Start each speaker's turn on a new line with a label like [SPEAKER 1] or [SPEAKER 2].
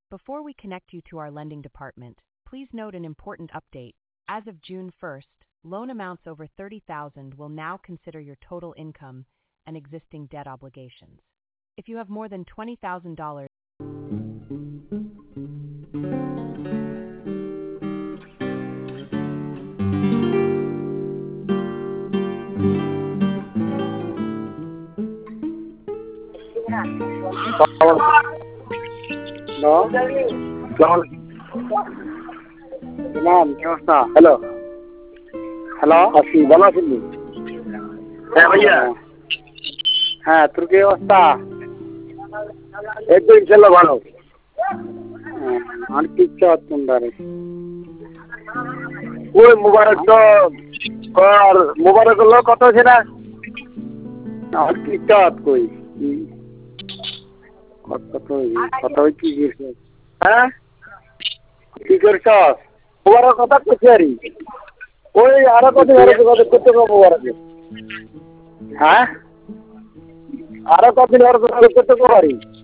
[SPEAKER 1] Before we connect you to our lending department, please note an important update. As of June 1st, loan amounts over $30,000 will now consider your total income and existing debt obligations. If you have more than $20,000,
[SPEAKER 2] hello hello আছি ভালো আছেন? হ্যাঁ ভাইয়া। হ্যাঁ, তোর কি অবস্থা? একদম ইনশাল্লাহ ভালো। আর কি চাচ্ছেন? ওই মোবারক তো মোবারক হলো কত আছে না? আর কি চাত কই কত কি হ্যাঁ কি করছ? মোবারক কথা করছি আরি ওই আরো কত করতে মোবারকে। হ্যাঁ আরো কতদিন করতে পারি?